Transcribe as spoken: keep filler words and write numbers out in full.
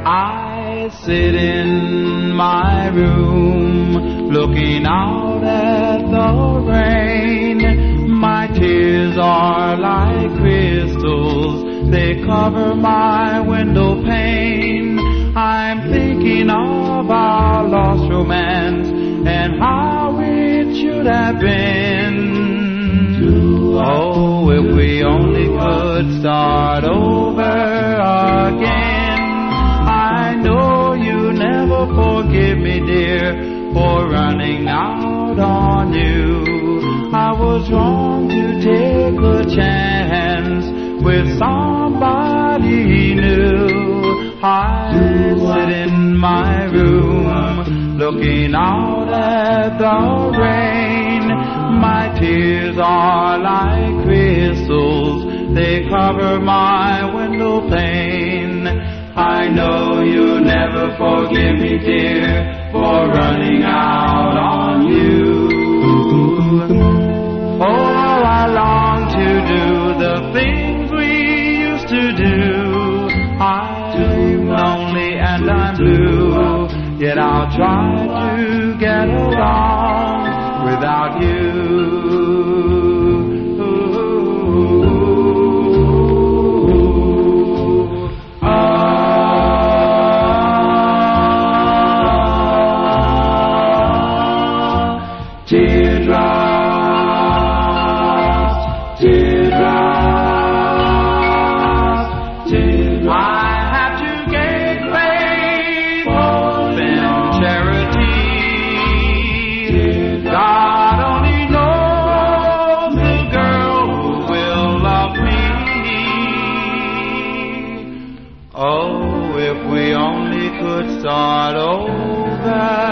I sit in my room, looking out at the rain. My tears are like crystals, they cover my window pane. I'm thinking of our lost romance and how it should have been. Oh, if we only could start over again. I know you never forgive me, dear, for running out on you. I was wrong to take a chance with somebody new. I sit in my room, looking out at the rain. My tears are like crystals, they cover my window pane. I know you'll never forgive me, dear, for running out on you. Oh, I long to do the things we used to do. I'm lonely and I'm blue, yet I'll try to get along without you. Teardrops, teardrops, teardrops. I have to get paid for them charity. God only knows the girl who will love me. Oh, if we only could start over.